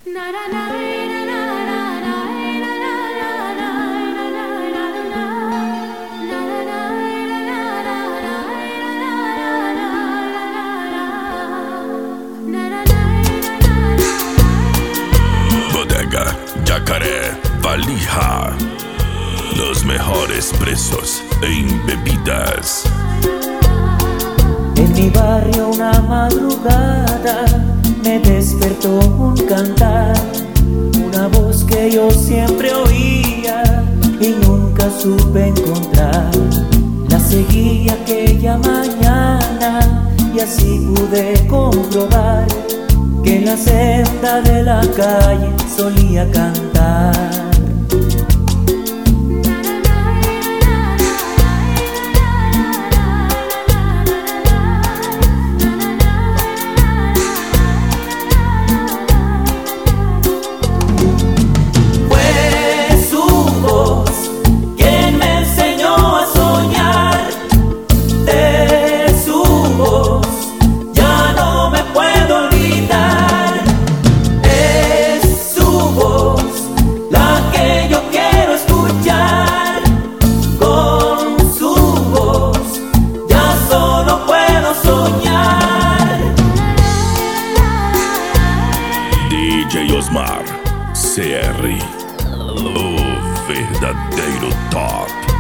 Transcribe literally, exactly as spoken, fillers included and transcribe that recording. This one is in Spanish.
Bodega Yacaré, Valija, los mejores presos en bebidas. En mi barrio una madrugada me despertó un cantar, una voz que yo siempre oía y nunca supe encontrar. La seguí aquella mañana y así pude comprobar que en la senda de la calle solía cantar. D J Osmar, C R, o verdadeiro top.